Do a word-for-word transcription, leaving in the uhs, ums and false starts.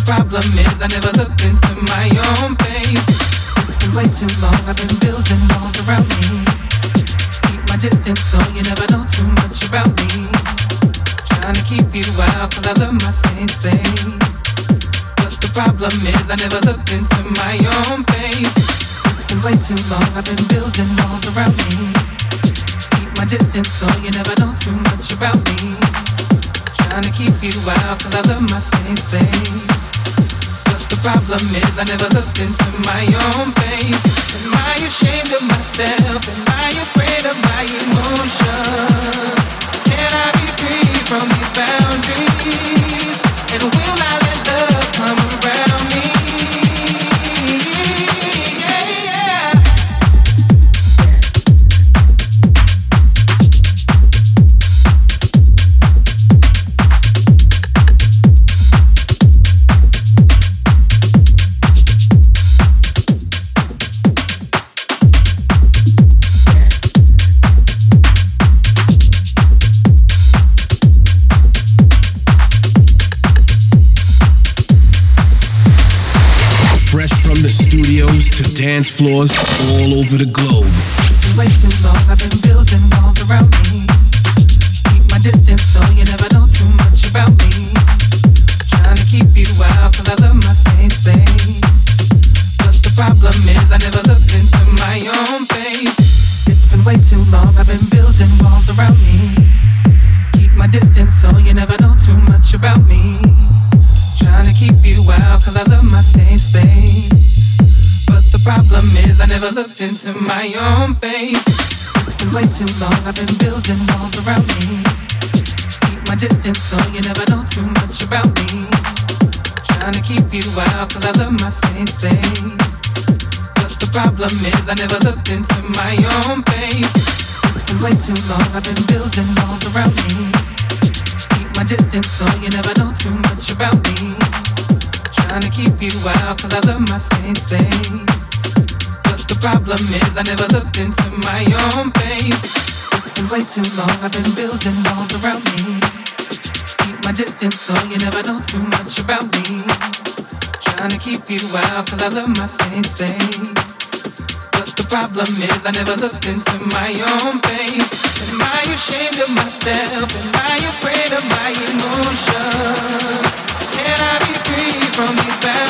problem is I never looked into my own face. It's been way too long, I've been building walls around me. Keep my distance so you never know too much about me. Trying to keep you out cause I love my same space. But the problem is I never looked into my own face. It's been way too long, I've been building walls around me. Keep my distance so you never know too much about me. Trying to keep you out cause I love my same space. But the problem is I never looked into my own face. Am I ashamed of myself? Am I afraid of my emotions? Can I be free from these boundaries? And will I let love come around me? Yeah, yeah. Dance floors all over the globe. Way too long, I've been building walls around me. Keep my distance so you never know too much about me. Trying to keep you out cause I love my same space. But the problem is I never looked into my own face. It's been way too long, I've been building walls around me. Keep my distance so you never know too much about me. Trying to keep you out cause I love my same space. But the problem is I never looked into my own face. It's been way too long, I've been building walls around me. Keep my distance so you never know too much about me. Trying to keep you out cause I love my same space. But the problem is I never looked into my own face. It's been way too long, I've been building walls around me. Keep my distance so you never know too much about me. Trying to keep you out cause I love my same space. But the problem is I never looked into my own face. It's been way too long, I've been building walls around me. Keep my distance so you never know too much about me. Trying to keep you out cause I love my same space. But the problem is I never looked into my own face. Am I ashamed of myself? Am I afraid of my emotions? Can I be free from these boundaries?